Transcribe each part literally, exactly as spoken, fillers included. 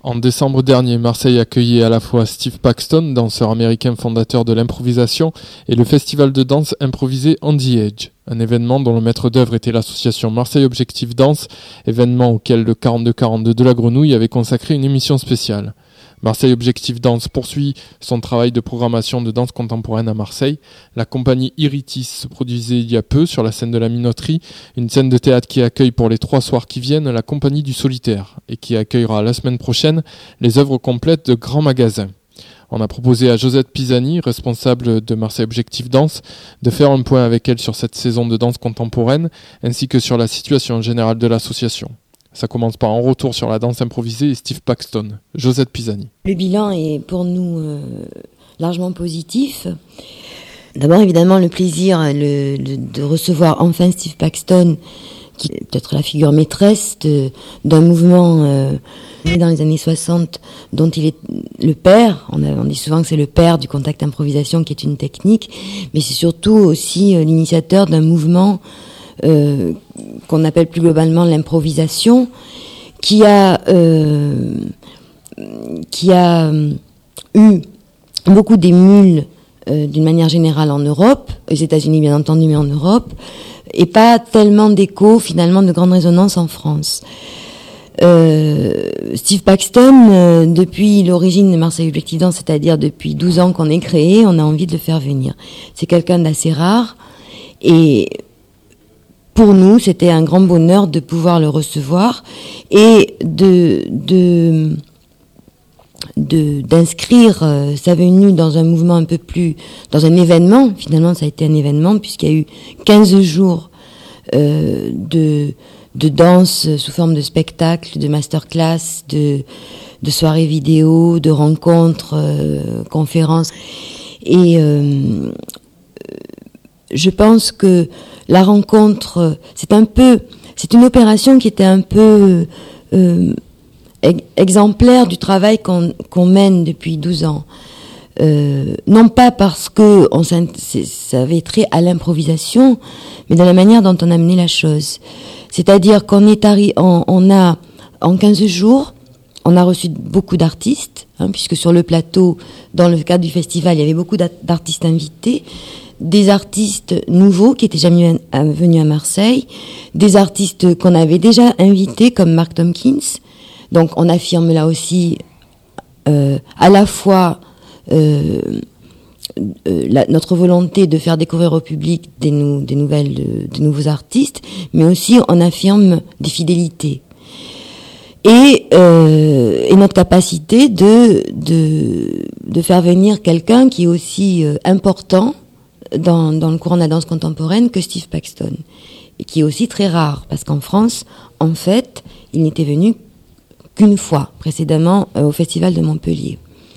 En décembre dernier, Marseille accueillait à la fois Steve Paxton, danseur américain fondateur de l'improvisation, et le festival de danse improvisé On The Edge, un événement dont le maître d'œuvre était l'association Marseille Objectif Danse, événement auquel le quarante-deux quarante-deux de la Grenouille avait consacré une émission spéciale. Marseille Objectif Danse poursuit son travail de programmation de danse contemporaine à Marseille. La compagnie Iritis se produisait il y a peu sur la scène de la Minoterie, une scène de théâtre qui accueille pour les trois soirs qui viennent la compagnie du Solitaire et qui accueillera la semaine prochaine les œuvres complètes de Grand Magasin. On a proposé à Josette Pisani, responsable de Marseille Objectif Danse, de faire un point avec elle sur cette saison de danse contemporaine ainsi que sur la situation générale de l'association. Ça commence par un retour sur la danse improvisée et Steve Paxton. Josette Pisani. Le bilan est pour nous euh, largement positif. D'abord, évidemment, le plaisir le, de, de recevoir enfin Steve Paxton, qui est peut-être la figure maîtresse de, d'un mouvement euh, né dans les années soixante, dont il est le père. On, a, on dit souvent que c'est le père du contact improvisation, qui est une technique, mais c'est surtout aussi euh, l'initiateur d'un mouvement Euh, qu'on appelle plus globalement l'improvisation, qui a euh, qui a euh, eu beaucoup d'émules euh, d'une manière générale en Europe, aux États-Unis bien entendu, mais en Europe, et pas tellement d'écho, finalement, de grande résonance en France. Euh, Steve Paxton, euh, depuis l'origine de Marseille Objectif Danse, c'est-à-dire depuis douze ans qu'on est créé, on a envie de le faire venir. C'est quelqu'un d'assez rare, et pour nous, c'était un grand bonheur de pouvoir le recevoir et de, de, de, d'inscrire euh, sa venue dans un mouvement un peu plus, dans un événement. Finalement, ça a été un événement puisqu'il y a eu quinze jours euh, de, de danse sous forme de spectacle, de masterclass, de, de soirées vidéo, de rencontres, euh, conférences. Et euh, je pense que la rencontre, c'est un peu, c'est une opération qui était un peu euh, exemplaire du travail qu'on, qu'on mène depuis douze ans. Euh, non pas parce que on ça avait trait à l'improvisation, mais dans la manière dont on a mené la chose. C'est-à-dire qu'on est arri- on, on a en quinze jours, on a reçu beaucoup d'artistes, hein, puisque sur le plateau, dans le cadre du festival, il y avait beaucoup d'artistes invités. Des artistes nouveaux qui étaient jamais venus à Marseille, des artistes qu'on avait déjà invités comme Mark Tompkins. Donc on affirme là aussi euh, à la fois euh, euh, la, notre volonté de faire découvrir au public des, nou- des nouvelles, de, de nouveaux artistes, mais aussi on affirme des fidélités. Et, euh, et notre capacité de, de, de faire venir quelqu'un qui est aussi euh, important Dans, dans le courant de la danse contemporaine que Steve Paxton, et qui est aussi très rare, parce qu'en France, en fait, il n'était venu qu'une fois, précédemment, euh, au Festival de Montpellier.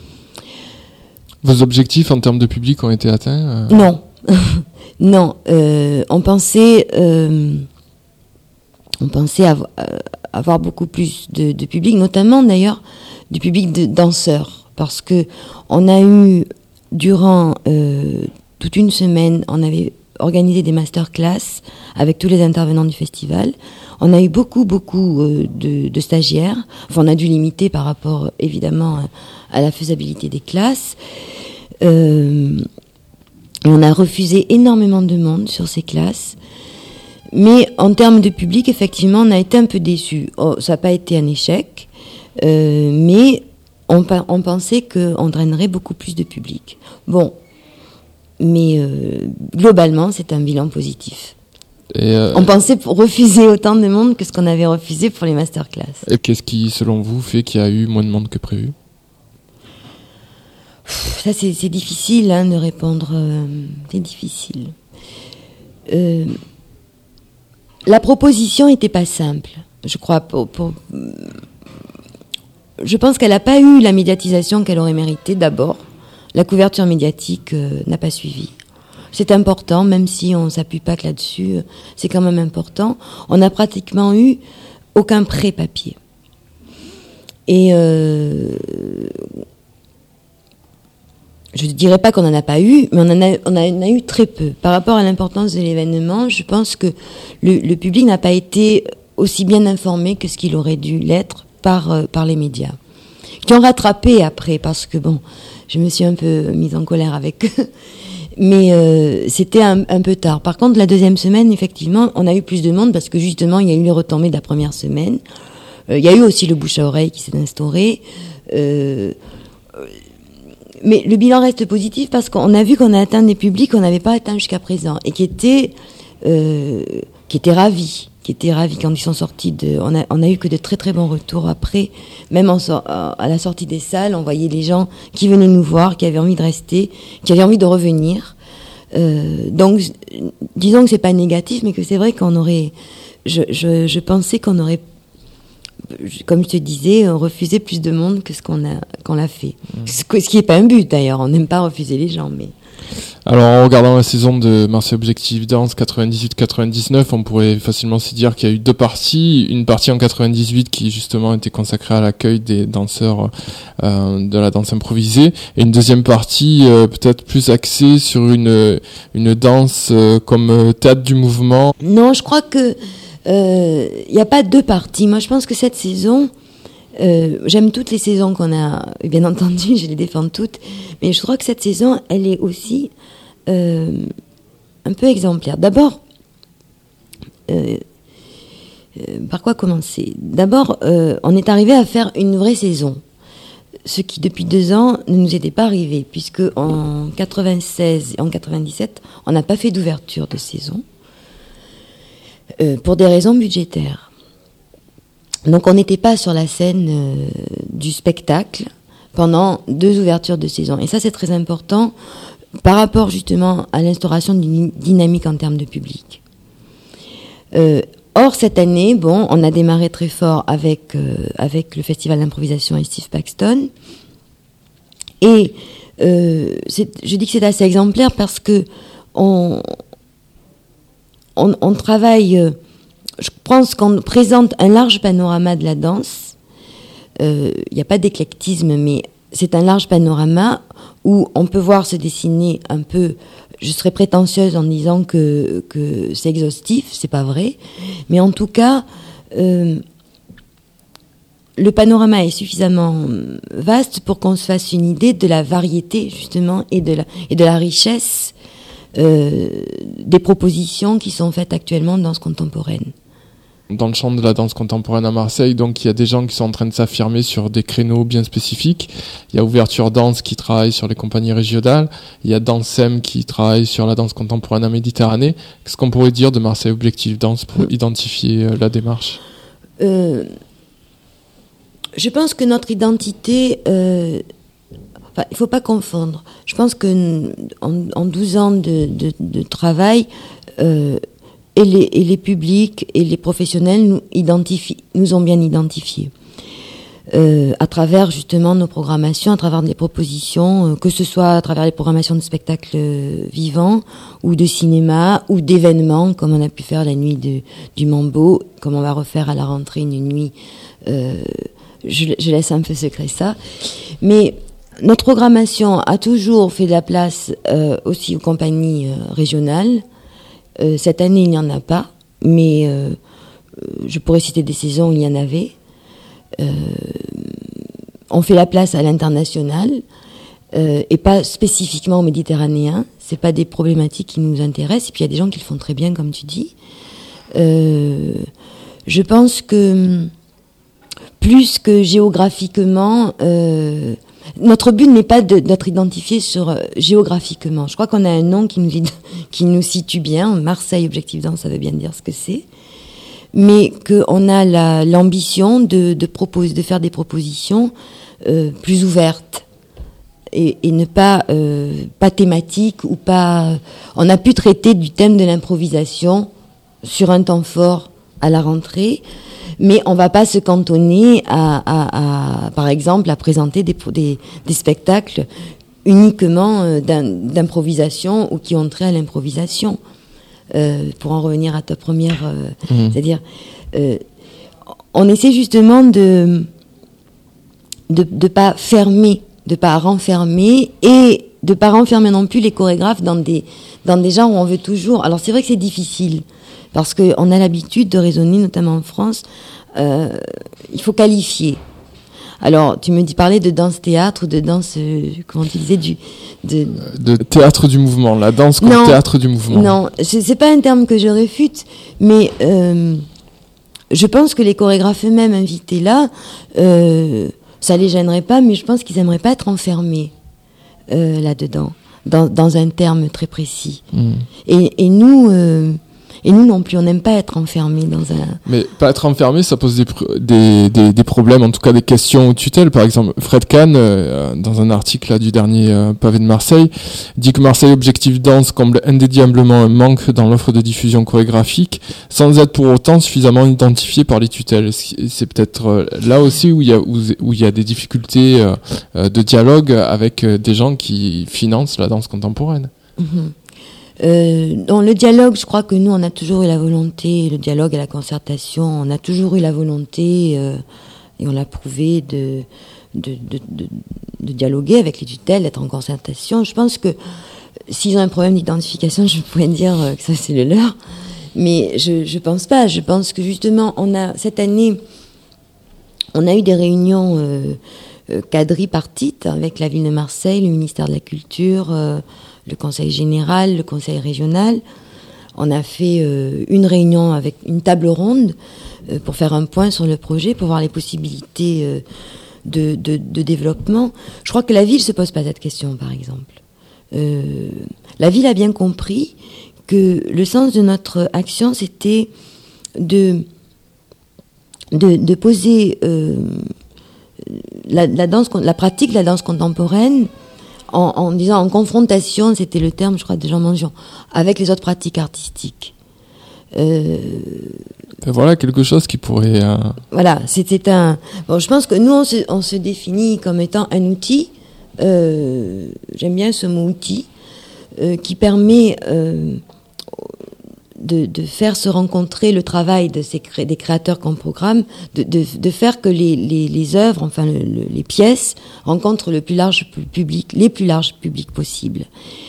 Vos objectifs en termes de public ont été atteints euh... Non, non. Euh, on pensait, euh, on pensait avoir, euh, avoir beaucoup plus de, de public, notamment d'ailleurs du public de danseurs, parce que on a eu durant euh, toute une semaine, on avait organisé des masterclass avec tous les intervenants du festival. On a eu beaucoup, beaucoup euh, de, de stagiaires. Enfin, on a dû limiter par rapport, évidemment, à, à la faisabilité des classes. Euh, on a refusé énormément de monde sur ces classes. Mais en termes de public, effectivement, on a été un peu déçus. Oh, ça n'a pas été un échec, euh, mais on, on pensait qu'on drainerait beaucoup plus de public. Bon. Mais euh, globalement, c'est un bilan positif. Et euh, on pensait refuser autant de monde que ce qu'on avait refusé pour les masterclass. Et qu'est-ce qui, selon vous, fait qu'il y a eu moins de monde que prévu ? Ça, c'est, c'est difficile hein, de répondre. Euh, c'est difficile. Euh, la proposition n'était pas simple, je crois. Pour, pour, je pense qu'elle n'a pas eu la médiatisation qu'elle aurait mérité d'abord. La couverture médiatique euh, n'a pas suivi. C'est important, même si on ne s'appuie pas que là-dessus, euh, c'est quand même important. On n'a pratiquement eu aucun pré-papier. Et euh, je ne dirais pas qu'on n'en a pas eu, mais on en a, on en a eu très peu. Par rapport à l'importance de l'événement, je pense que le, le public n'a pas été aussi bien informé que ce qu'il aurait dû l'être par, euh, par les médias. qui ont rattrapé après, parce que bon, je me suis un peu mise en colère avec eux. Mais euh, c'était un, un peu tard. Par contre, la deuxième semaine, effectivement, on a eu plus de monde parce que justement, il y a eu les retombées de la première semaine. Euh, il y a eu aussi le bouche à oreille qui s'est instauré. Euh, mais le bilan reste positif parce qu'on a vu qu'on a atteint des publics qu'on n'avait pas atteints jusqu'à présent et qui étaient, euh, qui étaient ravis, qui étaient ravis quand ils sont sortis de. On a, on a eu que de très très bons retours après. Même en, à la sortie des salles, on voyait les gens qui venaient nous voir, qui avaient envie de rester, qui avaient envie de revenir. Euh, donc, disons que c'est pas négatif, mais que c'est vrai qu'on aurait. Je, je, je pensais qu'on aurait, comme je te disais, refusé plus de monde que ce qu'on a, qu'on l'a fait. Mmh. Ce, ce qui est pas un but d'ailleurs. On n'aime pas refuser les gens, mais. Alors, en regardant la saison de Marseille Objectif Danse quatre-vingt-dix-huit quatre-vingt-dix-neuf, on pourrait facilement se dire qu'il y a eu deux parties. Une partie en quatre-vingt-dix-huit qui, justement, était consacrée à l'accueil des danseurs euh, de la danse improvisée. Et une deuxième partie, euh, peut-être plus axée sur une, une danse euh, comme théâtre du mouvement. Non, je crois que il euh, n'y a pas deux parties. Moi, je pense que cette saison... Euh, j'aime toutes les saisons qu'on a, bien entendu, je les défends toutes, mais je crois que cette saison, elle est aussi euh, un peu exemplaire. D'abord, euh, euh, par quoi commencer ? D'abord, euh, on est arrivé à faire une vraie saison, ce qui depuis deux ans ne nous était pas arrivé, puisque en quatre-vingt-seize et en quatre-vingt-dix-sept, on n'a pas fait d'ouverture de saison euh, pour des raisons budgétaires. Donc on n'était pas sur la scène euh, du spectacle pendant deux ouvertures de saison. Et ça, c'est très important par rapport justement à l'instauration d'une dynamique en termes de public. Euh, or, cette année, bon, on a démarré très fort avec, euh, avec le Festival d'improvisation et Steve Paxton. Et euh, c'est, je dis que c'est assez exemplaire parce que on, on, on travaille... Euh, Je pense qu'on présente un large panorama de la danse. Il euh, n'y a pas d'éclectisme, mais c'est un large panorama où on peut voir se dessiner un peu. Je serais prétentieuse en disant que, que c'est exhaustif, c'est pas vrai. Mais en tout cas, euh, le panorama est suffisamment vaste pour qu'on se fasse une idée de la variété, justement, et de la, et de la richesse euh, des propositions qui sont faites actuellement en danse contemporaine. Dans le champ de la danse contemporaine à Marseille, donc il y a des gens qui sont en train de s'affirmer sur des créneaux bien spécifiques. Il y a Ouverture Danse qui travaille sur les compagnies régionales. Il y a Dansem qui travaille sur la danse contemporaine en Méditerranée. Qu'est-ce qu'on pourrait dire de Marseille Objectif Danse pour identifier la démarche ? euh, Je pense que notre identité... Euh, enfin, il ne faut pas confondre. Je pense qu'en en douze ans de, de, de travail... Euh, Et les, et les publics et les professionnels nous, identifient, nous ont bien identifiés. Euh, à travers justement nos programmations, à travers des propositions, euh, que ce soit à travers les programmations de spectacles euh, vivants, ou de cinéma, ou d'événements, comme on a pu faire la nuit de, du Mambo, comme on va refaire à la rentrée une nuit, euh, je, je laisse un peu secret ça. Mais notre programmation a toujours fait de la place euh, aussi aux compagnies euh, régionales. Euh, cette année, il n'y en a pas, mais euh, je pourrais citer des saisons où il y en avait. Euh, on fait la place à l'international euh, et pas spécifiquement au méditerranéen. C'est pas des problématiques qui nous intéressent. Et puis il y a des gens qui le font très bien, comme tu dis. Euh, je pense que plus que géographiquement, euh, notre but n'est pas de, d'être identifié sur euh, géographiquement. Je crois qu'on a un nom qui nous, qui nous situe bien. Marseille Objectif Danse, ça veut bien dire ce que c'est. Mais qu'on a la, l'ambition de, de, propose, de faire des propositions euh, plus ouvertes et, et ne pas, euh, pas thématiques ou pas... On a pu traiter du thème de l'improvisation sur un temps fort à la rentrée. Mais on va pas se cantonner à, à, à par exemple, à présenter des, des, des spectacles uniquement d'improvisation ou qui ont trait à l'improvisation. Euh, pour en revenir à ta première, euh, mmh. c'est-à-dire, euh, on essaie justement de de de pas fermer, de pas renfermer et de pas renfermer non plus les chorégraphes dans des dans des genres où on veut toujours. Alors c'est vrai que c'est difficile. Parce qu'on a l'habitude de raisonner, notamment en France, euh, il faut qualifier. Alors, tu me dis parler de danse-théâtre, de danse, euh, comment tu disais, du... De... de théâtre du mouvement, la danse comme non, théâtre du mouvement. Non, c'est, c'est pas un terme que je réfute, mais euh, je pense que les chorégraphes eux-mêmes invités là, euh, ça les gênerait pas, mais je pense qu'ils aimeraient pas être enfermés euh, là-dedans, dans, dans un terme très précis. Mmh. Et, et nous... Euh, Et nous non plus, on n'aime pas être enfermés dans un... Mais pas être enfermé, ça pose des, des, des, des problèmes, en tout cas des questions aux tutelles. Par exemple, Fred Kahn, euh, dans un article là, du dernier euh, pavé de Marseille, dit que Marseille Objectif Danse comble indéniablement un manque dans l'offre de diffusion chorégraphique, sans être pour autant suffisamment identifié par les tutelles. C'est peut-être euh, là aussi où il y a, où, où il y a des difficultés euh, de dialogue avec euh, des gens qui financent la danse contemporaine. Mmh. Euh, dans le dialogue, je crois que nous, on a toujours eu la volonté, le dialogue et la concertation, on a toujours eu la volonté, euh, et on l'a prouvé, de, de, de, de, de dialoguer avec les tutelles, d'être en concertation. Je pense que s'ils ont un problème d'identification, je pourrais dire que ça, c'est le leur. Mais je, je pense pas. Je pense que justement, on a, cette année, on a eu des réunions, euh, euh, quadripartites avec la ville de Marseille, le ministère de la Culture, euh, le conseil général, le conseil régional. On a fait euh, une réunion avec une table ronde euh, pour faire un point sur le projet, pour voir les possibilités euh, de, de, de développement. Je crois que la ville se pose pas cette question, par exemple. Euh, la ville a bien compris que le sens de notre action, c'était de, de, de poser euh, la, la, danse, la pratique de la danse contemporaine En, en disant en confrontation, c'était le terme, je crois, de Jean Mangion, avec les autres pratiques artistiques. Euh... Voilà quelque chose qui pourrait. Euh... Voilà, c'était un. Bon, je pense que nous, on se, on se définit comme étant un outil. Euh, j'aime bien ce mot outil, euh, qui permet euh, de, de faire se rencontrer le travail de ces cré- des créateurs qu'on programme, de, de, de faire que les, les, les œuvres, enfin le, le, les pièces, rencontrent le plus large public, les plus larges publics possibles.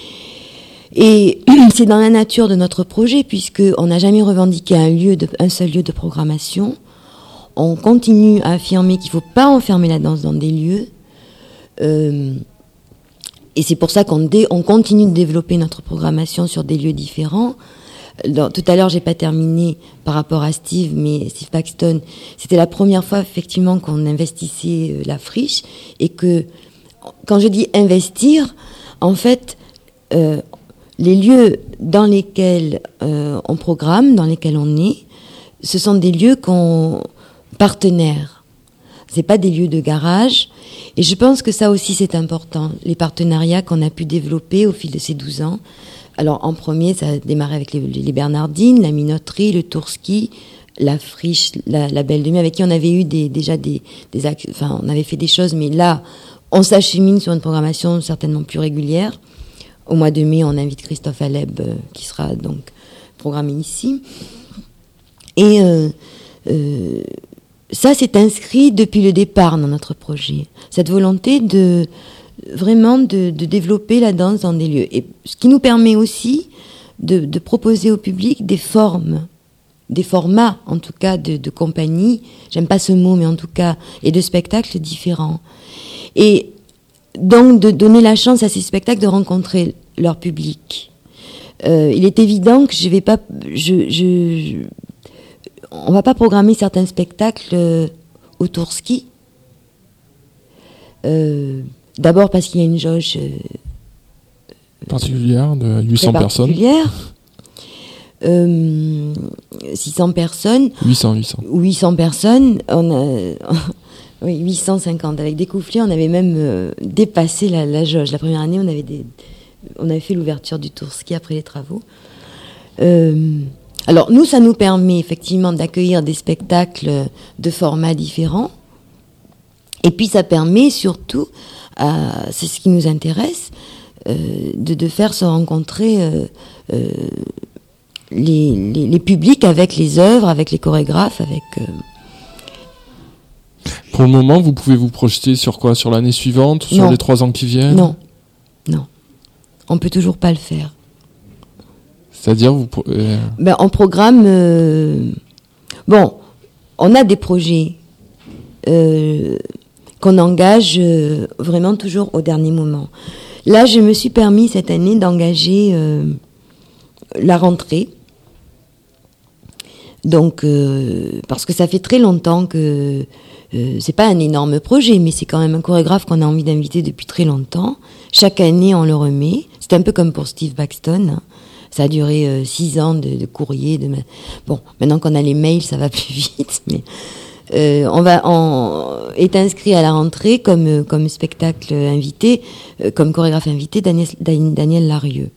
Et c'est dans la nature de notre projet, puisqu'on n'a jamais revendiqué un lieu, de, un seul lieu de programmation. On continue à affirmer qu'il ne faut pas enfermer la danse dans des lieux. Euh, et c'est pour ça qu'on dé, on continue de développer notre programmation sur des lieux différents. Dans, tout à l'heure, j'ai pas terminé par rapport à Steve, mais Steve Paxton, c'était la première fois effectivement qu'on investissait euh, la friche, et que quand je dis investir, en fait, euh, les lieux dans lesquels euh, on programme, dans lesquels on est, ce sont des lieux qu'on partenaires. C'est pas des lieux de garage, et je pense que ça aussi c'est important, les partenariats qu'on a pu développer au fil de ces douze ans. Alors, en premier, ça a démarré avec les, les Bernardines, la Minoterie, le Tourski, la Friche, la, la Belle de Mai, avec qui on avait eu des, déjà des, des actes, enfin, on avait fait des choses, mais là, on s'achemine sur une programmation certainement plus régulière. Au mois de mai, on invite Christophe Aleb, euh, qui sera donc programmé ici. Et euh, euh, ça, c'est inscrit depuis le départ dans notre projet. Cette volonté de vraiment de, de développer la danse dans des lieux. Et ce qui nous permet aussi de, de proposer au public des formes, des formats, en tout cas, de, de compagnie, j'aime pas ce mot, mais en tout cas, et de spectacles différents. Et donc, de donner la chance à ces spectacles de rencontrer leur public. Euh, il est évident que je vais pas, je, je, je on va pas programmer certains spectacles euh, au Tourski. Euh, D'abord parce qu'il y a une jauge euh, particulière de huit cents personnes. Euh, six cents personnes. huit cents, huit cents. huit cents personnes. On a, oui, huit cent cinquante. Avec des coufflets, on avait même euh, dépassé la, la jauge. La première année, on avait, des, on avait fait l'ouverture du Tourski après les travaux. Euh, alors, nous, ça nous permet effectivement d'accueillir des spectacles de formats différents. Et puis, ça permet surtout, euh, c'est ce qui nous intéresse, euh, de, de faire se rencontrer euh, euh, les, les, les publics avec les œuvres, avec les chorégraphes, avec... Euh... Pour le moment, vous pouvez vous projeter sur quoi? Sur l'année suivante? Sur non. les trois ans qui viennent? Non, non. On peut toujours pas le faire. C'est-à-dire, vous... Euh... Ben, on programme... Euh... Bon, on a des projets... Euh... qu'on engage euh, vraiment toujours au dernier moment. Là, je me suis permis cette année d'engager euh, la rentrée. Donc, euh, parce que ça fait très longtemps que euh, c'est pas un énorme projet, mais c'est quand même un chorégraphe qu'on a envie d'inviter depuis très longtemps. Chaque année, on le remet. C'est un peu comme pour Steve Paxton. Hein. Ça a duré euh, six ans de, de courrier. De... Bon, maintenant qu'on a les mails, ça va plus vite, mais euh, on va, on est inscrit à la rentrée comme comme spectacle invité, euh, comme chorégraphe invité, Daniel, Daniel Larieux.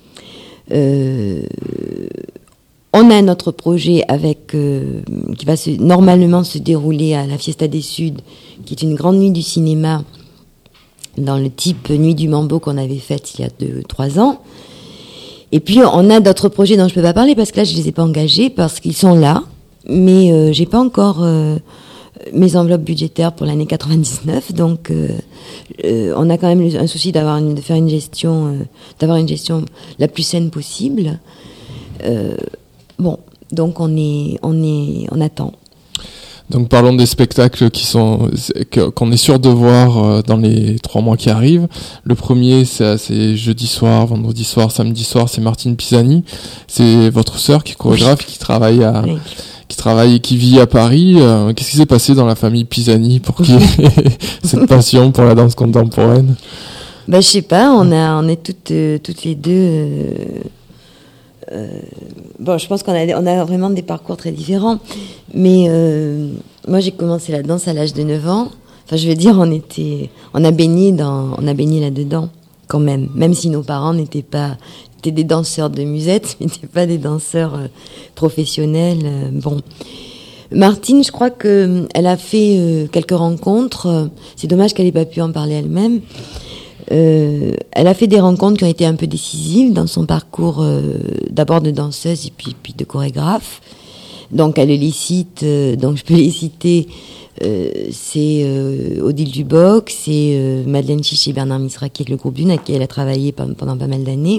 Euh, On a un autre projet avec euh, qui va se, normalement se dérouler à la Fiesta des Suds, qui est une grande nuit du cinéma dans le type Nuit du Mambo qu'on avait faite il y a deux, trois ans. Et puis on a d'autres projets dont je peux pas parler parce que là je les ai pas engagés parce qu'ils sont là, mais euh, j'ai pas encore euh, mes enveloppes budgétaires pour l'année quatre-vingt-dix-neuf, donc euh, euh, on a quand même un souci d'avoir une, de faire une gestion, euh, d'avoir une gestion la plus saine possible. Euh, Bon, donc on est, on est, on attend. Donc parlons des spectacles qui sont, qu'on est sûr de voir dans les trois mois qui arrivent. Le premier, c'est, c'est jeudi soir, vendredi soir, samedi soir, c'est Martine Pisani. C'est votre sœur qui est chorégraphe, oui. qui travaille à, oui. qui travaille et qui vit à Paris. Qu'est-ce qui s'est passé dans la famille Pisani pour qu'il y ait cette passion pour la danse contemporaine? Ben je sais pas, on a, on est toutes, euh, toutes les deux. Euh... Euh, bon, je pense qu'on a, on a vraiment des parcours très différents. Mais euh, moi, j'ai commencé la danse à l'âge de neuf ans. Enfin, je veux dire, on était, on a baigné dans, on a baigné là-dedans, quand même. Même si nos parents n'étaient pas, étaient des danseurs de musette, mais n'étaient pas des danseurs euh, professionnels. Euh, bon. Martine, je crois que elle a fait euh, quelques rencontres. C'est dommage qu'elle n'ait pas pu en parler elle-même. Euh, elle a fait des rencontres qui ont été un peu décisives dans son parcours, euh, d'abord de danseuse et puis, puis de chorégraphe. Donc elle les cite, euh, donc je peux les citer, euh, c'est euh, Odile Duboc, c'est euh, Madeleine Chiche et Bernard Misraki avec le groupe Dune, avec qui elle a travaillé pendant, pendant pas mal d'années.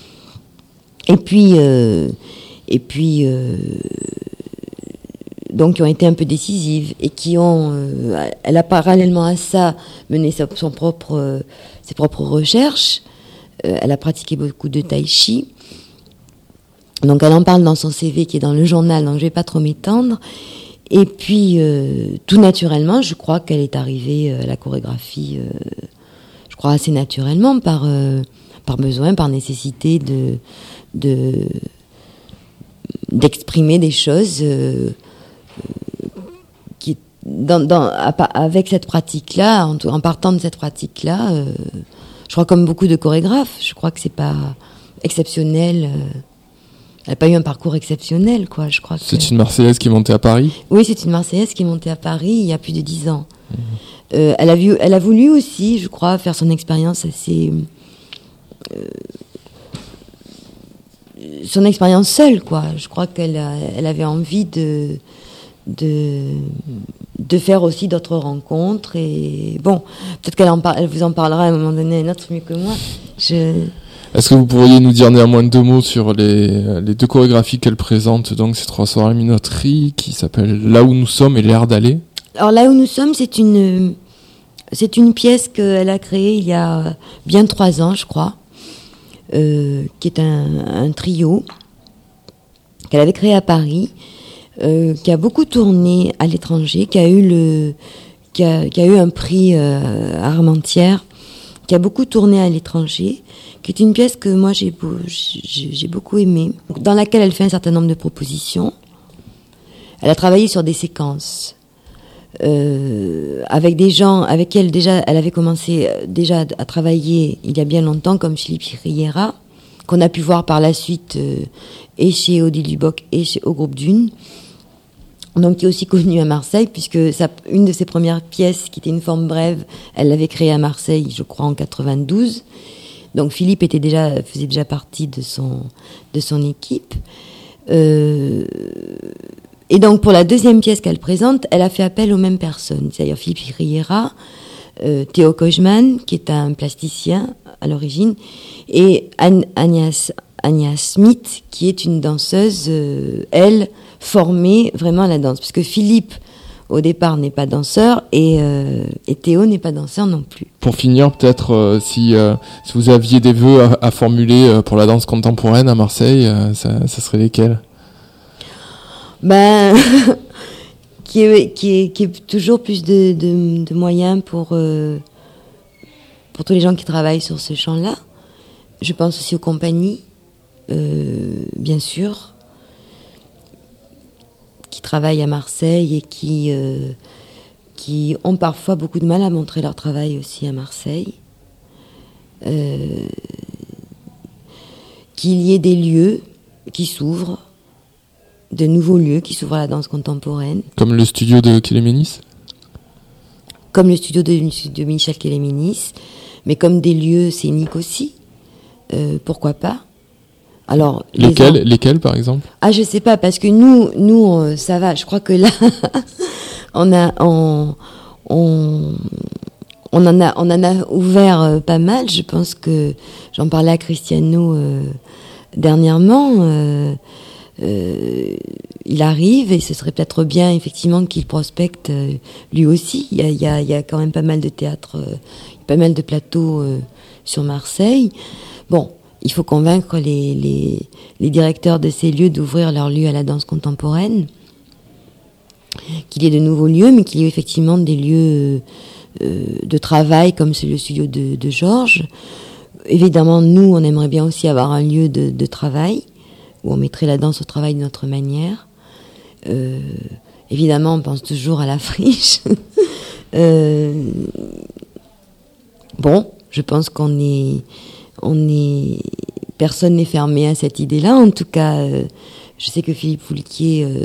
Et puis, euh, et puis euh, donc qui ont été un peu décisives et qui ont, euh, elle a parallèlement à ça mené sa, son propre, euh, ses propres recherches. Euh, elle a pratiqué beaucoup de tai chi. Donc elle en parle dans son C V qui est dans le journal, donc je vais pas trop m'étendre. Et puis euh, tout naturellement, je crois qu'elle est arrivée à la chorégraphie, euh, je crois assez naturellement par euh, par besoin, par nécessité de de d'exprimer des choses. Euh, qui dans, dans avec cette pratique-là, en, en partant de cette pratique-là, euh, je crois comme beaucoup de chorégraphes, je crois que c'est pas exceptionnel. Euh, elle n'a pas eu un parcours exceptionnel, quoi. Je crois. C'est que... une Marseillaise qui est montée à Paris. Oui, c'est une Marseillaise qui est montée à Paris il y a plus de dix ans. Mmh. Euh, elle a vu, elle a voulu aussi, je crois, faire son expérience assez. Euh, son expérience seule, quoi. Je crois qu'elle a, elle avait envie de. de de faire aussi d'autres rencontres et bon, peut-être qu'elle en par... elle vous en parlera à un moment donné un autre mieux que moi. Je... Est-ce que vous pourriez nous dire néanmoins deux mots sur les, les deux chorégraphies qu'elle présente, donc ces trois soirées minoterie qui s'appellent Là où nous sommes et L'air d'aller? Alors Là où nous sommes, c'est une c'est une pièce qu'elle a créée il y a bien trois ans, je crois, euh, qui est un, un trio qu'elle avait créé à Paris. Euh, qui a beaucoup tourné à l'étranger, qui a eu le, qui a, qui a eu un prix euh, à Armentières, qui a beaucoup tourné à l'étranger, qui est une pièce que moi j'ai, j'ai, j'ai beaucoup aimée, dans laquelle elle fait un certain nombre de propositions. Elle a travaillé sur des séquences euh, avec des gens avec qui elle déjà, elle avait commencé déjà à travailler il y a bien longtemps, comme Philippe Riera, qu'on a pu voir par la suite euh, et chez Odile Duboc et chez, au groupe Dune. Donc qui est aussi connue à Marseille, puisque sa, une de ses premières pièces, qui était une forme brève, elle l'avait créée à Marseille, je crois, en quatre-vingt-douze. Donc Philippe était déjà, faisait déjà partie de son, de son équipe. Euh, et donc pour la deuxième pièce qu'elle présente, elle a fait appel aux mêmes personnes, c'est-à-dire Philippe Riera, euh, Théo Kojman, qui est un plasticien à l'origine, et An- Agnès, Agnès Smith, qui est une danseuse, euh, elle, formée vraiment à la danse. Parce que Philippe, au départ n'est pas danseur et, euh, et Théo n'est pas danseur non plus. Pour finir, peut-être euh, si, euh, si vous aviez des vœux à, à formuler euh, pour la danse contemporaine à Marseille, euh, ça, ça serait lesquels ? Ben, qui est qui est qui est toujours plus de de, de moyens pour euh, pour tous les gens qui travaillent sur ce champ-là. Je pense aussi aux compagnies, euh, bien sûr, qui travaillent à Marseille et qui euh, qui ont parfois beaucoup de mal à montrer leur travail aussi à Marseille. Euh, qu'il y ait des lieux qui s'ouvrent, de nouveaux lieux qui s'ouvrent à la danse contemporaine. Comme le studio de Kéléménis ? Comme le studio de, de Michel Kéléménis, mais comme des lieux scéniques aussi. Euh, pourquoi pas ? Alors, lesquels, les en... lesquels par exemple ? Ah, je sais pas, parce que nous, nous, euh, ça va. Je crois que là, on a, on, on, on en a, on en a ouvert euh, pas mal. Je pense que j'en parlais à Cristiano euh, dernièrement. Euh, euh, il arrive et ce serait peut-être bien effectivement qu'il prospecte euh, lui aussi. Il y a, il y a, il y a quand même pas mal de théâtres, euh, pas mal de plateaux euh, sur Marseille. Bon, il faut convaincre les, les, les directeurs de ces lieux d'ouvrir leurs lieux à la danse contemporaine, qu'il y ait de nouveaux lieux, mais qu'il y ait effectivement des lieux euh, de travail comme c'est le studio de, de Georges. Évidemment, nous, on aimerait bien aussi avoir un lieu de, de travail où on mettrait la danse au travail de notre manière. Euh, évidemment, on pense toujours à la friche. euh, bon, je pense qu'on est... On est, personne n'est fermé à cette idée-là. En tout cas, euh, je sais que Philippe Foulquier, euh,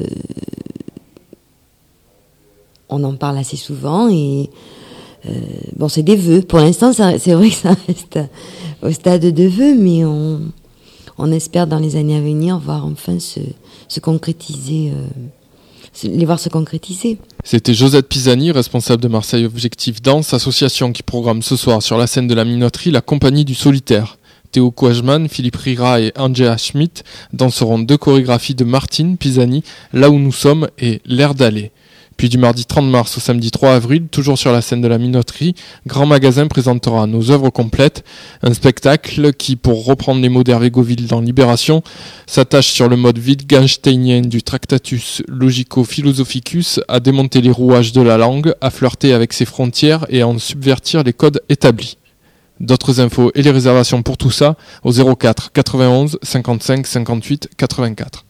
on en parle assez souvent et euh, bon, c'est des vœux. Pour l'instant, ça, c'est vrai que ça reste au stade de vœux, mais on, on espère dans les années à venir voir enfin se, se concrétiser, euh, les voir se concrétiser. C'était Josette Pisani, responsable de Marseille Objectif Danse, association qui programme ce soir sur la scène de la Minoterie la Compagnie du Solitaire. Théo Kouajman, Philippe Rira et Angela Schmidt danseront deux chorégraphies de Martine Pisani, Là où nous sommes et L'air d'aller. Puis du mardi trente mars au samedi trois avril, toujours sur la scène de la Minoterie, Grand Magasin présentera nos œuvres complètes, un spectacle qui, pour reprendre les mots d'Hervé Goville dans Libération, s'attache sur le mode wittgensteinien du Tractatus Logico-Philosophicus à démonter les rouages de la langue, à flirter avec ses frontières et à en subvertir les codes établis. D'autres infos et les réservations pour tout ça au zéro quatre quatre-vingt-onze cinquante-cinq cinquante-huit quatre-vingt-quatre.